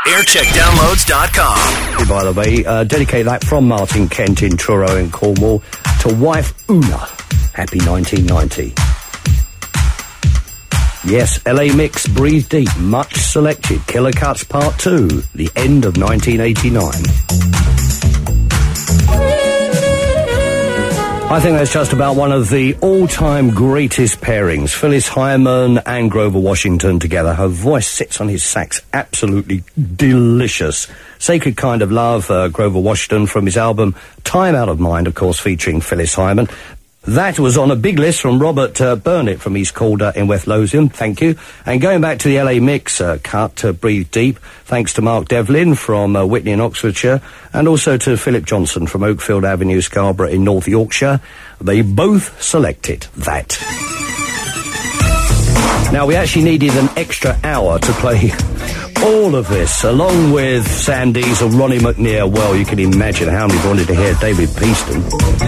Aircheckdownloads.com. By the way, dedicate that from Martin Kent in Truro in Cornwall to wife Una. Happy 1990. Yes, LA Mix, Breathe Deep, much selected. Killer Cuts Part 2, the end of 1989. I think that's just about one of the all-time greatest pairings. Phyllis Hyman and Grover Washington together. Her voice sits on his sax, absolutely delicious. Sacred Kind of Love, Grover Washington from his album Time Out of Mind, of course, featuring Phyllis Hyman. That was on a big list from Robert Burnett from East Calder in West Lothian. Thank you. And going back to the LA Mix cut, Breathe Deep, thanks to Mark Devlin from Whitney in Oxfordshire, and also to Philip Johnson from Oakfield Avenue, Scarborough in North Yorkshire. They both selected that. Now, we actually needed an extra hour to play all of this, along with Sam Diesel, Ronnie McNear. Well, you can imagine how many wanted to hear David Peaston.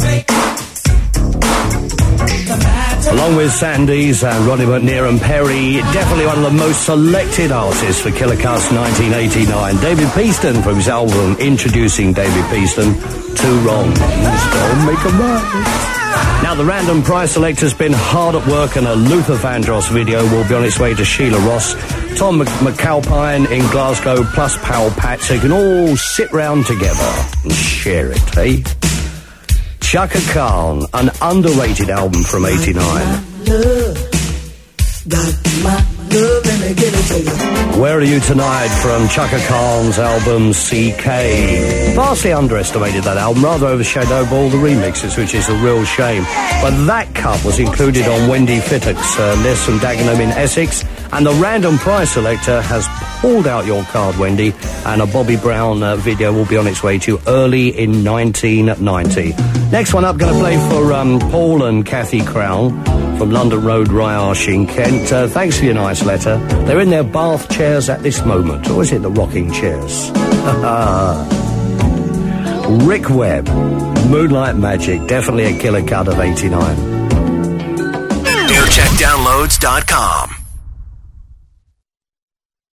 Along with Sandys and Ronnie McNear and Perry, definitely one of the most selected artists for Killer Cuts 1989. David Peaston from his album Introducing David Peaston, Two Wrongs Don't Make a Right. Now, the Random Prize Selector's been hard at work, and a Luther Vandross video will be on its way to Sheila Ross, Tom McAlpine in Glasgow, plus Powell Pat, so you can all sit round together and share it, eh? Chaka Khan, an underrated album from 89. Where Are You Tonight from Chaka Khan's album CK. Vastly underestimated, that album, rather overshadowed by all the remixes, which is a real shame. But that cut was included on Wendy Fittock's list from Dagenham in Essex, and the Random Prize Selector has pulled out your card, Wendy, and a Bobby Brown video will be on its way to you early in 1990. Next one up, going to play for Paul and Kathy Crown from London Road, Ryash in Kent. Thanks for your nice letter. They're in their bath chairs at this moment. Or is it the rocking chairs? Rick Webb, Moonlight Magic, definitely a killer cut of 89. Aircheckdownloads.com.